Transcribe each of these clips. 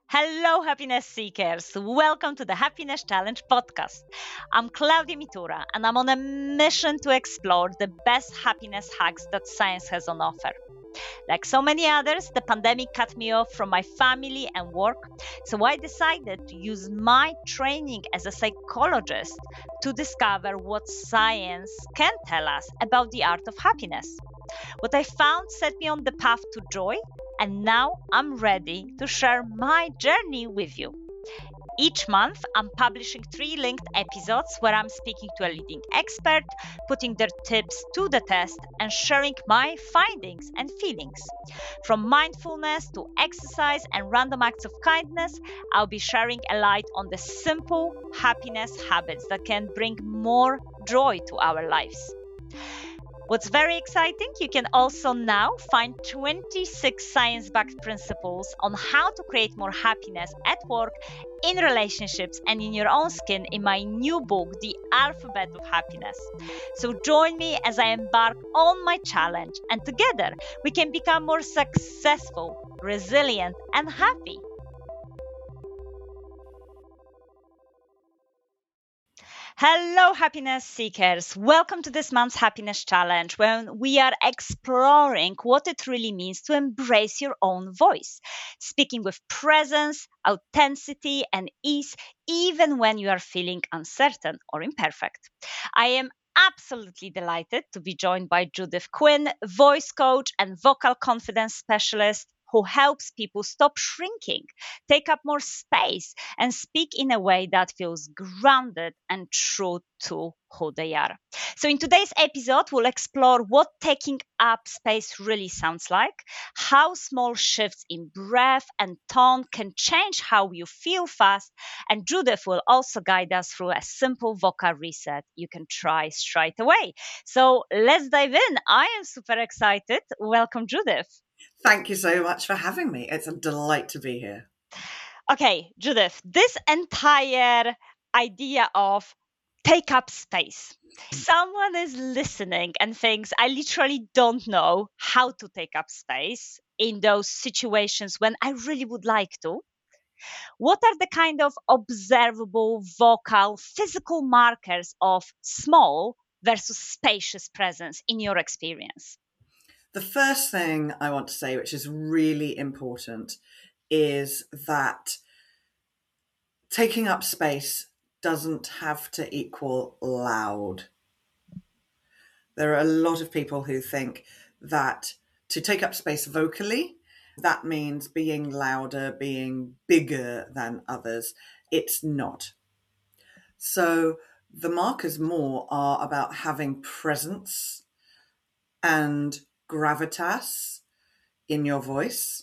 Hello, happiness seekers. Welcome to the Happiness Challenge podcast. I'm Claudia Mitura, and I'm on a mission to explore the best happiness hacks that science has on offer. Like so many others, the pandemic cut me off from my family and work, so I decided to use my training as a psychologist to discover what science can tell us about the art of happiness. What I found set me on the path to joy, and now I'm ready to share my journey with you. Each month, I'm publishing 3 linked episodes where I'm speaking to a leading expert, putting their tips to the test, and sharing my findings and feelings. From mindfulness to exercise and random acts of kindness, I'll be sharing a light on the simple happiness habits that can bring more joy to our lives. What's very exciting, you can also now find 26 science backed principles on how to create more happiness at work, in relationships, and in your own skin in my new book, The Alphabet of Happiness. So join me as I embark on my challenge, and together we can become more successful, resilient, and happy. Hello, happiness seekers. Welcome to this month's Happiness Challenge, when we are exploring what it really means to embrace your own voice, speaking with presence, authenticity, and ease, even when you are feeling uncertain or imperfect. I am absolutely delighted to be joined by Judith Quinn, voice coach and vocal confidence specialist who helps people stop shrinking, take up more space, and speak in a way that feels grounded and true to who they are. So, in today's episode, we'll explore what taking up space really sounds like, how small shifts in breath and tone can change how you feel fast, and Judith will also guide us through a simple vocal reset you can try straight away. So, let's dive in. I am super excited. Welcome, Judith. Thank you so much for having me. It's a delight to be here. Okay, Judith, this entire idea of take up space. Someone is listening and thinks, I literally don't know how to take up space in those situations when I really would like to. What are the kind of observable, vocal, physical markers of small versus spacious presence in your experience? The first thing I want to say, which is really important, is that taking up space doesn't have to equal loud. There are a lot of people who think that to take up space vocally, that means being louder, being bigger than others. It's not. So the markers more are about having presence and gravitas in your voice.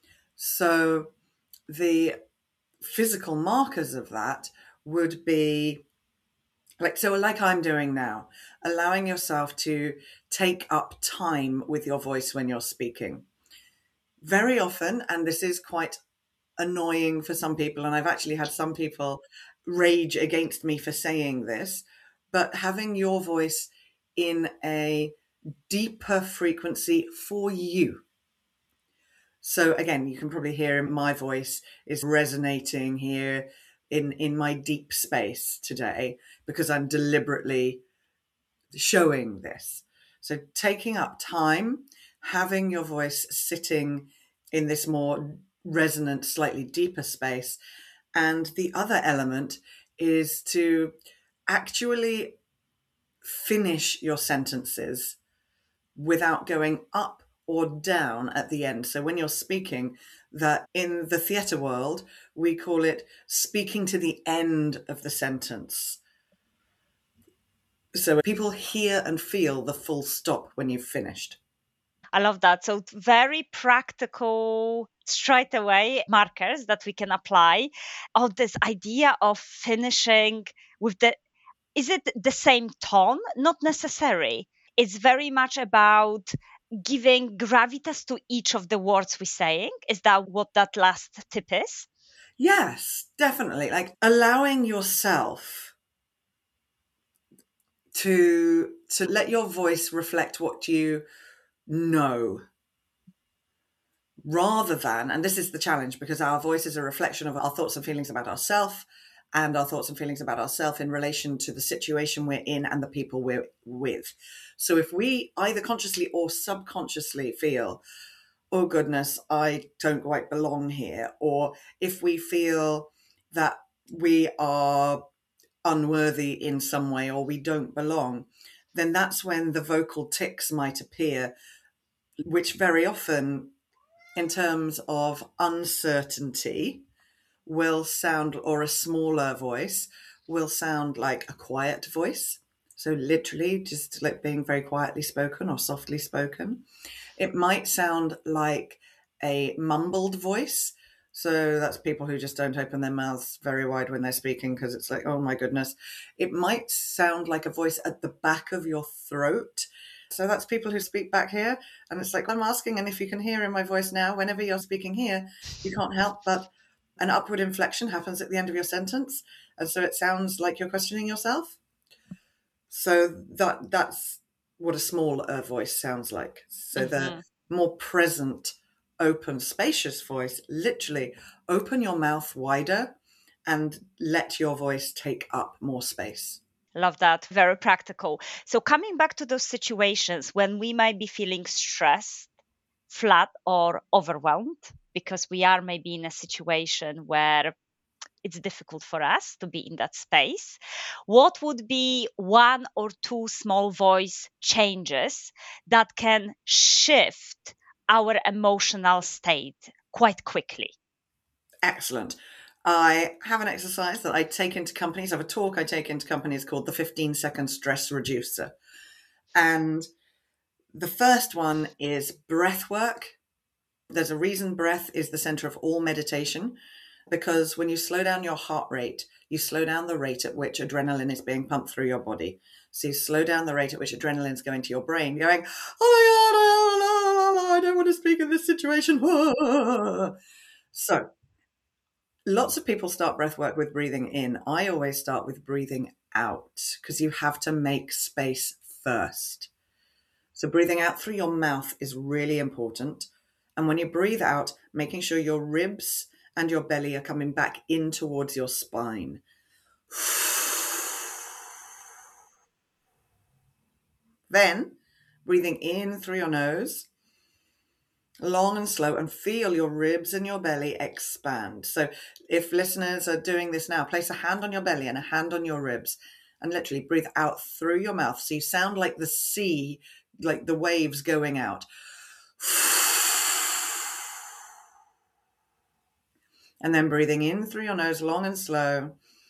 So the physical markers of that would be like I'm doing now, allowing yourself to take up time with your voice when you're speaking. Very often, and this is quite annoying for some people, and I've actually had some people rage against me for saying this, but having your voice in a deeper frequency for you. So again, you can probably hear my voice is resonating here in my deep space today because I'm deliberately showing this. So taking up time, having your voice sitting in this more resonant, slightly deeper space. And the other element is to actually finish your sentences without going up or down at the end. So when you're speaking, that in the theatre world, we call it speaking to the end of the sentence. So people hear and feel the full stop when you've finished. I love that. So, very practical, straight away markers that we can apply of this idea of finishing with is it the same tone? Not necessary. It's very much about giving gravitas to each of the words we're saying. Is that what that last tip is? Yes, definitely. Like allowing yourself to let your voice reflect what you know rather than, and this is the challenge, because our voice is a reflection of our thoughts and feelings about ourselves, and our thoughts and feelings about ourselves in relation to the situation we're in and the people we're with. So if we either consciously or subconsciously feel, oh goodness, I don't quite belong here, or if we feel that we are unworthy in some way or we don't belong, then that's when the vocal tics might appear, which very often, in terms of uncertainty, will sound, or a smaller voice will sound like a quiet voice. So literally just like being very quietly spoken or softly spoken. It might sound like a mumbled voice. So that's people who just don't open their mouths very wide when they're speaking because it's like, oh my goodness. It might sound like a voice at the back of your throat. So that's people who speak back here. And it's like, I'm asking, and if you can hear in my voice now, whenever you're speaking here, you can't help but an upward inflection happens at the end of your sentence. And so it sounds like you're questioning yourself. So that's what a smaller voice sounds like. So the more present, open, spacious voice, literally open your mouth wider and let your voice take up more space. Love that. Very practical. So coming back to those situations when we might be feeling stressed, flat, or overwhelmed because we are maybe in a situation where it's difficult for us to be in that space, what would be one or two small voice changes that can shift our emotional state quite quickly? Excellent. I have an exercise that I take into companies. I have a talk I take into companies called the 15-second stress reducer. And the first one is breath work. There's a reason breath is the center of all meditation, because when you slow down your heart rate, you slow down the rate at which adrenaline is being pumped through your body. So you slow down the rate at which adrenaline is going to your brain, going, oh my God, I don't want to speak in this situation. So lots of people start breath work with breathing in. I always start with breathing out because you have to make space first. So breathing out through your mouth is really important. And when you breathe out, making sure your ribs and your belly are coming back in towards your spine. Then breathing in through your nose, long and slow, and feel your ribs and your belly expand. So if listeners are doing this now, place a hand on your belly and a hand on your ribs and literally breathe out through your mouth. So you sound like the sea, like the waves going out. And then breathing in through your nose, long and slow.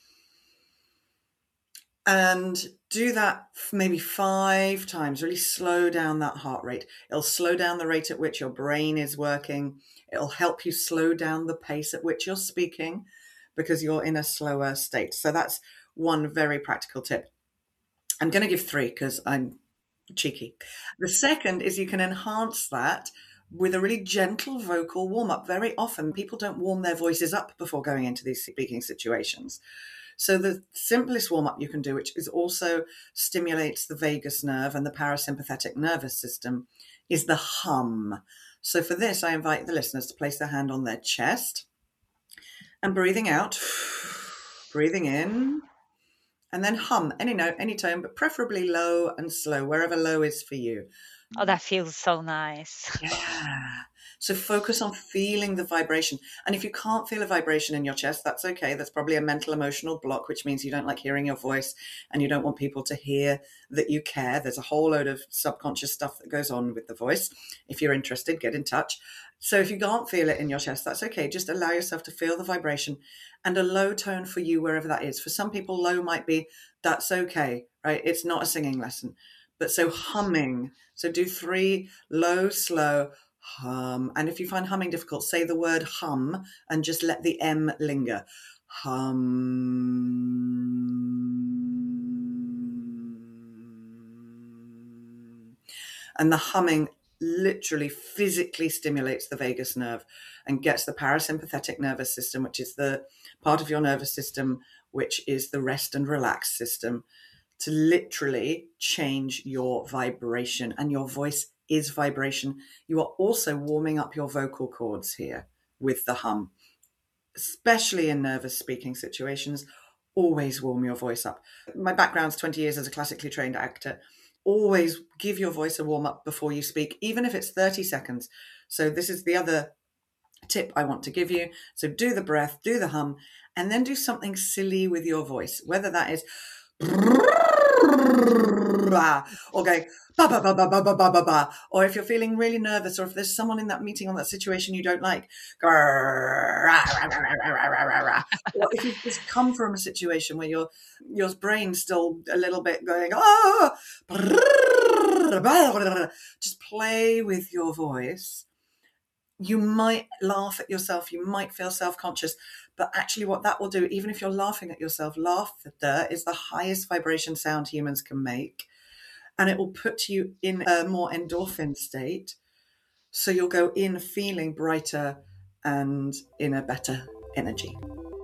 And do that maybe 5 times. Really slow down that heart rate. It'll slow down the rate at which your brain is working. It'll help you slow down the pace at which you're speaking because you're in a slower state. So that's one very practical tip. I'm going to give 3 because I'm cheeky. The second is you can enhance that with a really gentle vocal warm-up. Very often people don't warm their voices up before going into these speaking situations. So the simplest warm-up you can do, which is also stimulates the vagus nerve and the parasympathetic nervous system, is the hum. So for this, I invite the listeners to place their hand on their chest and breathing out, breathing in, and then hum any note, any tone, but preferably low and slow, wherever low is for you. Oh, that feels so nice. Yeah. So focus on feeling the vibration. And if you can't feel a vibration in your chest, that's okay. That's probably a mental emotional block, which means you don't like hearing your voice and you don't want people to hear that you care. There's a whole load of subconscious stuff that goes on with the voice. If you're interested, get in touch. So if you can't feel it in your chest, that's okay. Just allow yourself to feel the vibration and a low tone for you, wherever that is. For some people, low might be, that's okay, right? It's not a singing lesson. But so humming. So do 3, low, slow, hum. And if you find humming difficult, say the word hum and just let the M linger. Hum. And the humming literally physically stimulates the vagus nerve and gets the parasympathetic nervous system, which is the part of your nervous system, which is the rest and relax system, to literally change your vibration, and your voice is vibration. You are also warming up your vocal cords here with the hum, especially in nervous speaking situations. Always warm your voice up. My background's 20 years as a classically trained actor. Always give your voice a warm up before you speak, even if it's 30 seconds. So this is the other tip I want to give you. So do the breath, do the hum, and then do something silly with your voice, whether that is or going ba ba ba ba ba ba ba ba ba, or if you're feeling really nervous, or if there's someone in that meeting or that situation you don't like, go or if you've just come from a situation where your brain's still a little bit going just play with your voice. You might laugh at yourself, you might feel self-conscious, but actually what that will do, even if you're laughing at yourself, laughter is the highest vibration sound humans can make, and it will put you in a more endorphin state, so you'll go in feeling brighter and in a better energy.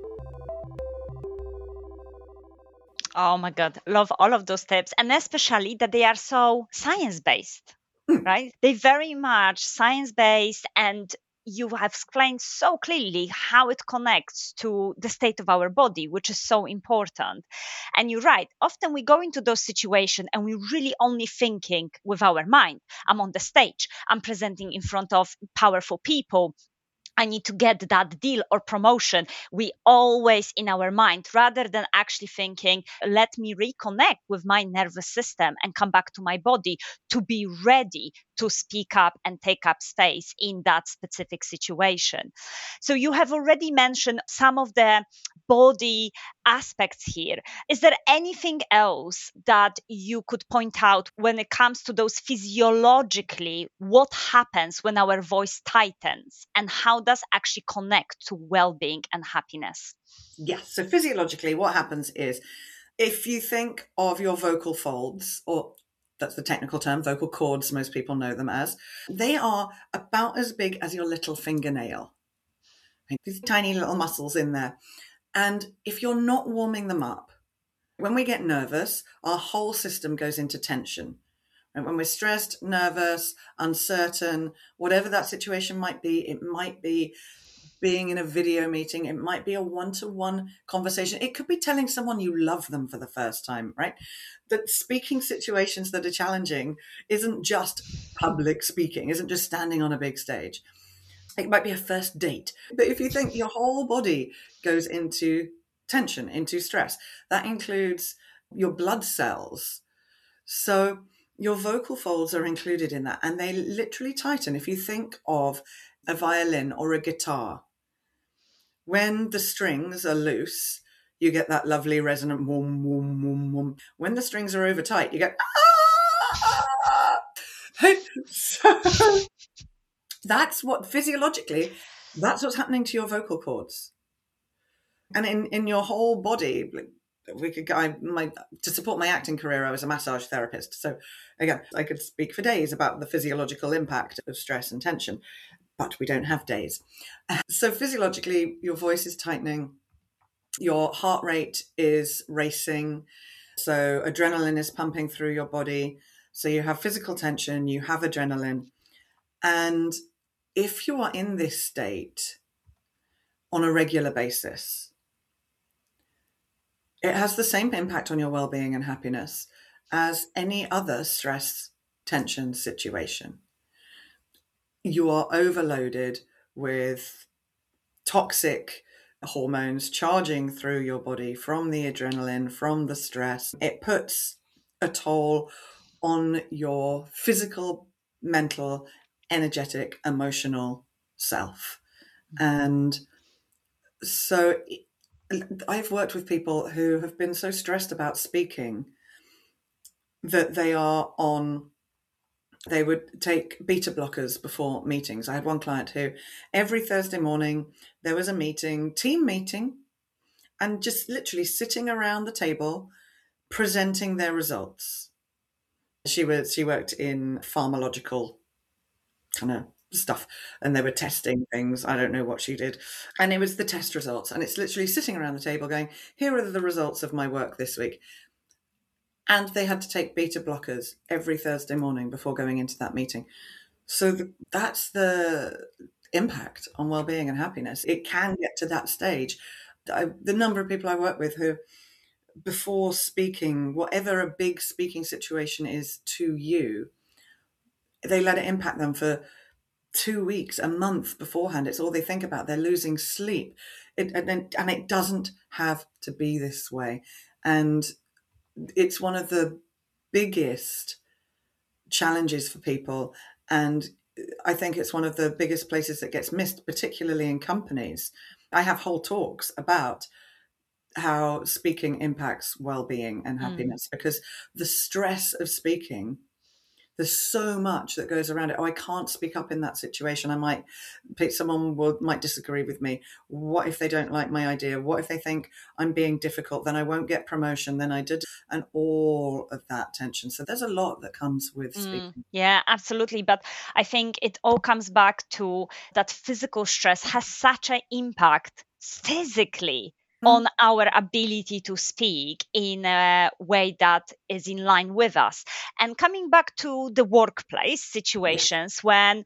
Oh my God, love all of those tips, and especially that they are so science-based. Right? They very much science-based, and you have explained so clearly how it connects to the state of our body, which is so important. And you're right. Often we go into those situations and we're really only thinking with our mind. I'm on the stage. I'm presenting in front of powerful people. I need to get that deal or promotion. We always in our mind, rather than actually thinking, let me reconnect with my nervous system and come back to my body to be ready to speak up and take up space in that specific situation. So you have already mentioned some of the body aspects here. Is there anything else that you could point out when it comes to those physiologically, what happens when our voice tightens and how does actually connect to well-being and happiness? Yes. So physiologically, what happens is, if you think of your vocal folds, or that's the technical term, vocal cords, most people know them as, they are about as big as your little fingernail. These tiny little muscles in there. And if you're not warming them up, when we get nervous, our whole system goes into tension. And when we're stressed, nervous, uncertain, whatever that situation might be, it might be being in a video meeting, it might be a one-to-one conversation. It could be telling someone you love them for the first time, right? That speaking situations that are challenging isn't just public speaking, isn't just standing on a big stage. It might be a first date. But if you think your whole body goes into tension, into stress, that includes your blood cells. So your vocal folds are included in that, and they literally tighten. If you think of a violin or a guitar, when the strings are loose, you get that lovely resonant wum, wum, wum, wum. When the strings are over tight, you get so that's what physiologically, that's what's happening to your vocal cords. And in your whole body, to support my acting career, I was a massage therapist. So again, I could speak for days about the physiological impact of stress and tension, but we don't have days. So physiologically, your voice is tightening, your heart rate is racing, so adrenaline is pumping through your body. So you have physical tension, you have adrenaline. And if you are in this state on a regular basis, it has the same impact on your well-being and happiness as any other stress, tension situation. You are overloaded with toxic hormones charging through your body from the adrenaline, from the stress. It puts a toll on your physical, mental, energetic, emotional self. And so I've worked with people who have been so stressed about speaking that they would take beta blockers before meetings. I had one client who every Thursday morning there was a meeting, team meeting, and just literally sitting around the table presenting their results. She worked in pharmacological kind of stuff, and they were testing things. I don't know what she did. And it was the test results. And it's literally sitting around the table going, here are the results of my work this week. And they had to take beta blockers every Thursday morning before going into that meeting. So that's the impact on well-being and happiness. It can get to that stage. The number of people I work with who, before speaking, whatever a big speaking situation is to you, they let it impact them for 2 weeks, a month beforehand. It's all they think about. They're losing sleep. And it doesn't have to be this way. And it's one of the biggest challenges for people. And I think it's one of the biggest places that gets missed, particularly in companies. I have whole talks about how speaking impacts well-being and happiness, because the stress of speaking, there's so much that goes around it. Oh, I can't speak up in that situation. Someone might disagree with me. What if they don't like my idea? What if they think I'm being difficult? Then I won't get promotion. Then I did, and all of that tension. So there's a lot that comes with speaking. Yeah, absolutely. But I think it all comes back to that physical stress has such an impact physically on our ability to speak in a way that is in line with us. And coming back to the workplace situations, when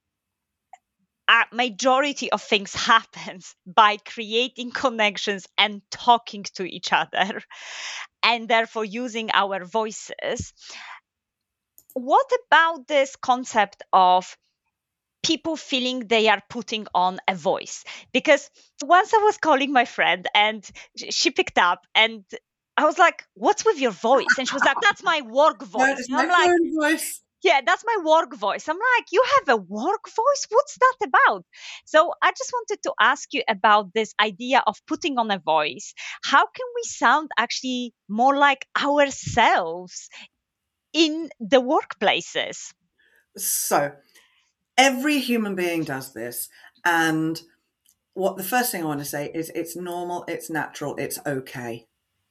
a majority of things happens by creating connections and talking to each other, and therefore using our voices. What about this concept of people feeling they are putting on a voice? Because once I was calling my friend and she picked up, and I was like, "What's with your voice?" And she was like, "That's my work voice." No, it's my phone voice. Yeah, that's my work voice. I'm like, "You have a work voice? What's that about?" So I just wanted to ask you about this idea of putting on a voice. How can we sound actually more like ourselves in the workplaces? So every human being does this. And the first thing I want to say is it's normal, it's natural, it's okay.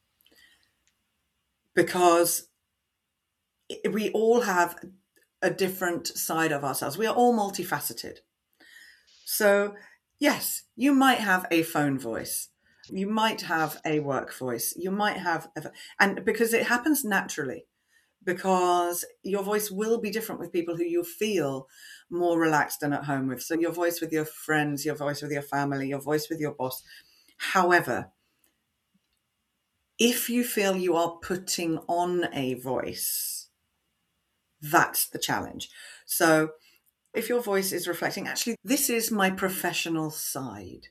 Because we all have a different side of ourselves. We are all multifaceted. So yes, you might have a phone voice. You might have a work voice. You might have, and because it happens naturally, because your voice will be different with people who you feel more relaxed and at home with. So your voice with your friends, your voice with your family, your voice with your boss. However, if you feel you are putting on a voice, that's the challenge. So if your voice is reflecting, actually, this is my professional side,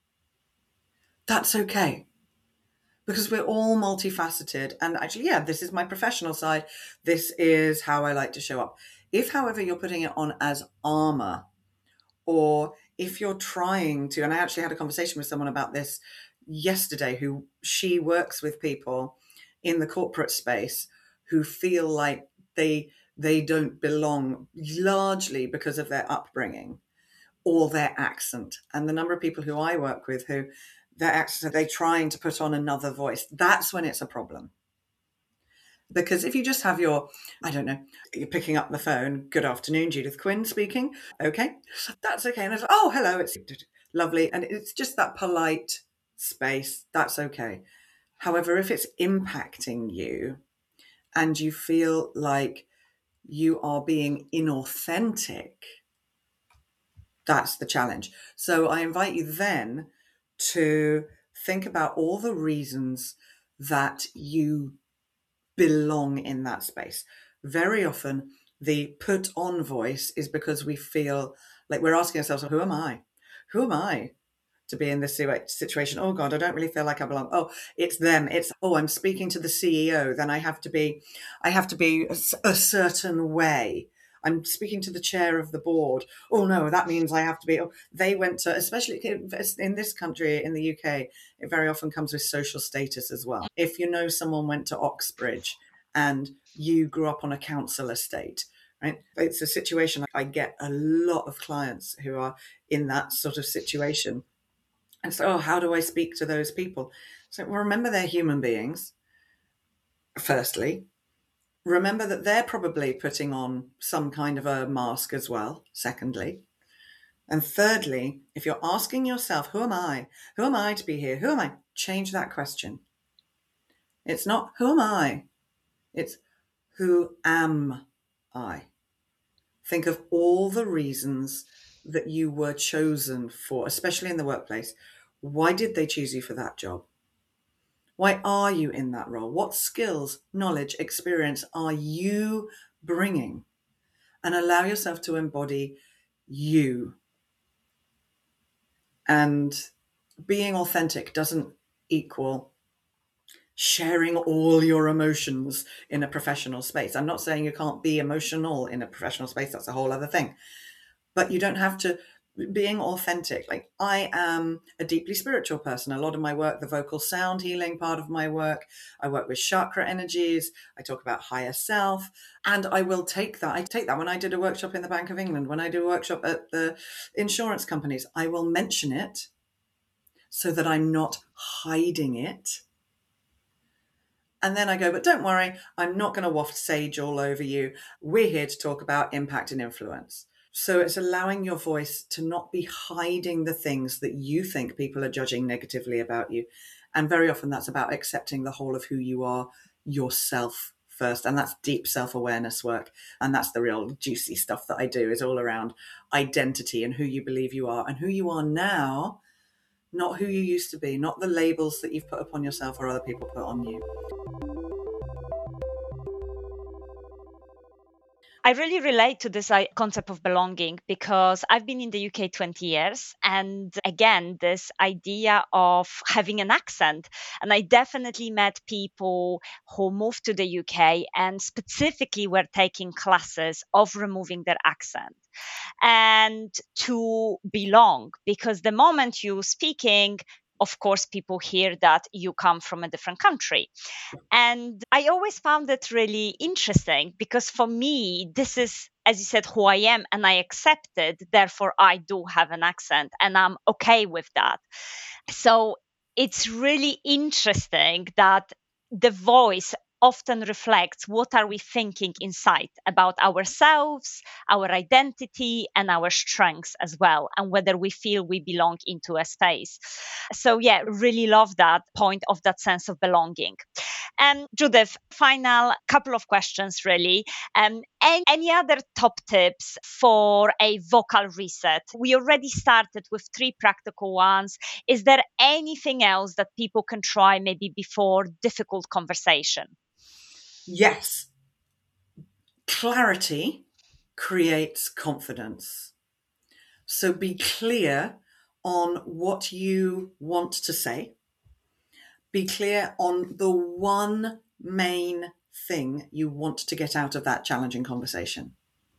that's okay. Because we're all multifaceted. And actually, yeah, this is my professional side. This is how I like to show up. If, however, you're putting it on as armor, or if you're trying to, and I actually had a conversation with someone about this yesterday, she works with people in the corporate space who feel like they don't belong, largely because of their upbringing or their accent. And the number of people who I work with who their accent, they're trying to put on another voice, that's when it's a problem. Because if you just have you're picking up the phone, "Good afternoon, Judith Quinn speaking." Okay, that's okay. And it's, "Oh, hello, it's lovely." And it's just that polite space, that's okay. However, if it's impacting you and you feel like you are being inauthentic, that's the challenge. So I invite you then to think about all the reasons that you belong in that space. Very often, the put on voice is because we feel like we're asking ourselves, who am I? Who am I to be in this situation? Oh God, I don't really feel like I belong. Oh, it's them. It's, oh, I'm speaking to the CEO. Then I have to be a certain way. I'm speaking to the chair of the board. Oh no, that means I have to be, they went to, especially in this country, in the UK, it very often comes with social status as well. If you know someone went to Oxbridge and you grew up on a council estate, right? It's a situation. I get a lot of clients who are in that sort of situation. And so, how do I speak to those people? So remember, they're human beings, firstly. Remember that they're probably putting on some kind of a mask as well, secondly. And thirdly, if you're asking yourself, who am I? Who am I to be here? Who am I? Change that question. It's not, who am I? It's who am I? Think of all the reasons that you were chosen for, especially in the workplace. Why did they choose you for that job? Why are you in that role? What skills, knowledge, experience are you bringing? And allow yourself to embody you. And being authentic doesn't equal sharing all your emotions in a professional space. I'm not saying you can't be emotional in a professional space. That's a whole other thing. But you don't have to. Being authentic. Like, I am a deeply spiritual person. A lot of my work, the vocal sound healing part of my work, I work with chakra energies. I talk about higher self, and I will take that. I take that when I did a workshop in the Bank of England, when I do a workshop at the insurance companies, I will mention it so that I'm not hiding it. And then I go, but don't worry, I'm not going to waft sage all over you. We're here to talk about impact and influence. So it's allowing your voice to not be hiding the things that you think people are judging negatively about you. And very often that's about accepting the whole of who you are yourself first. And that's deep self-awareness work. And that's the real juicy stuff that I do, is all around identity and who you believe you are and who you are now, not who you used to be, not the labels that you've put upon yourself or other people put on you. I really relate to this concept of belonging because I've been in the UK 20 years. And again, this idea of having an accent. And I definitely met people who moved to the UK and specifically were taking classes of removing their accent and to belong. Because the moment you're speaking, of course, people hear that you come from a different country. And I always found it really interesting because for me, this is, as you said, who I am, and I accept it. Therefore, I do have an accent and I'm okay with that. So it's really interesting that the voice often reflects what are we thinking inside about ourselves, our identity, and our strengths as well, and whether we feel we belong into a space. So yeah, really love that point of that sense of belonging. And Judith, final couple of questions really. Any other top tips for a vocal reset? We already started with 3 practical ones. Is there anything else that people can try maybe before difficult conversation? Yes. Clarity creates confidence. So be clear on what you want to say. Be clear on the one main thing you want to get out of that challenging conversation.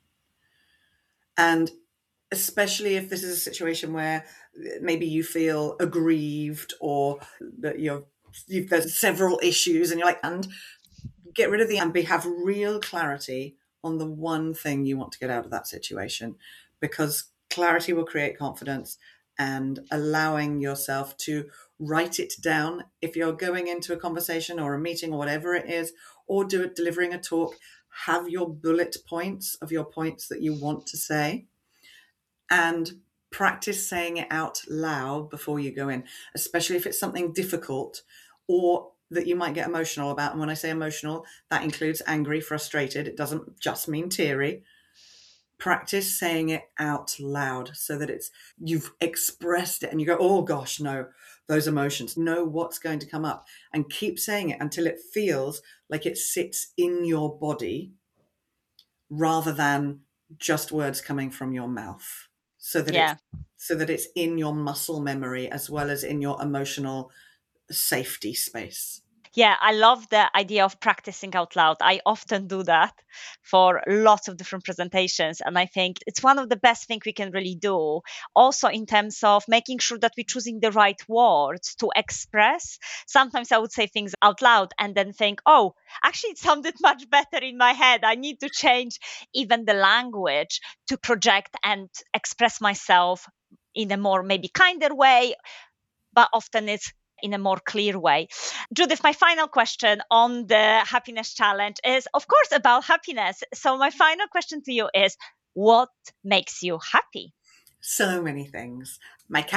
And especially if this is a situation where maybe you feel aggrieved or that there's several issues and you're like, and get rid of the and have real clarity on the one thing you want to get out of that situation, because clarity will create confidence. And allowing yourself to write it down if you're going into a conversation or a meeting or whatever it is, or delivering a talk, have your bullet points of your points that you want to say, and practice saying it out loud before you go in, especially if it's something difficult or that you might get emotional about. And when I say emotional, that includes angry, frustrated. It doesn't just mean teary. Practice saying it out loud so that you've expressed it and you go, oh gosh, no, those emotions, know what's going to come up, and keep saying it until it feels like it sits in your body rather than just words coming from your mouth, so that it's in your muscle memory as well as in your emotional safety space. Yeah, I love the idea of practicing out loud. I often do that for lots of different presentations. And I think it's one of the best things we can really do. Also, in terms of making sure that we're choosing the right words to express. Sometimes I would say things out loud and then think, oh, actually, it sounded much better in my head. I need to change even the language to project and express myself in a more maybe kinder way. But often it's in a more clear way. Judith, my final question on the happiness challenge is, of course, about happiness. So my final question to you is, what makes you happy? So many things. My cat,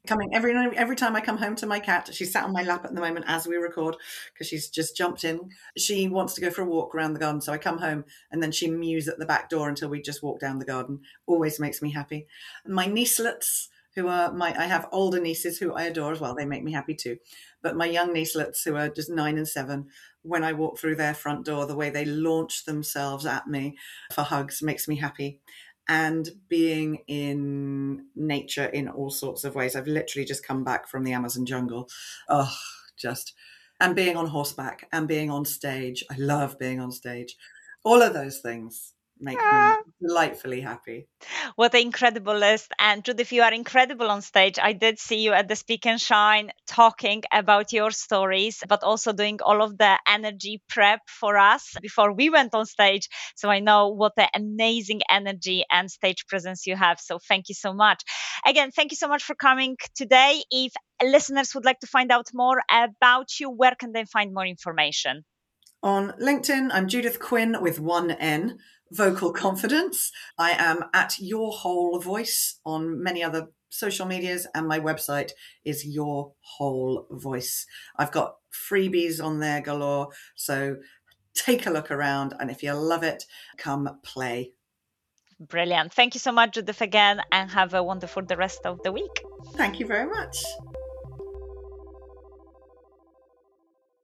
Coming every time I come home to my cat, she's sat on my lap at the moment as we record because she's just jumped in. She wants to go for a walk around the garden, so I come home and then she mews at the back door until we just walk down the garden. Always makes me happy. And my niecelets, I have older nieces who I adore as well. They make me happy too. But my young niecelets, who are just 9 and 7, when I walk through their front door, the way they launch themselves at me for hugs makes me happy. And being in nature in all sorts of ways. I've literally just come back from the Amazon jungle. And being on horseback and being on stage. I love being on stage. All of those things make me delightfully happy. What an incredible list. And Judith, you are incredible on stage. I did see you at the Speak and Shine talking about your stories, but also doing all of the energy prep for us before we went on stage. So I know what an amazing energy and stage presence you have. So thank you so much. Again, thank you so much for coming today. If listeners would like to find out more about you, where can they find more information? On LinkedIn, I'm Judith Quinn with one N, Vocal Confidence. I am at Your Whole Voice on many other social medias, and my website is Your Whole Voice. I've got freebies on there galore, so take a look around, and if you love it, come play. Brilliant. Thank you so much, Judith, again, and have a wonderful the rest of the week. Thank you very much.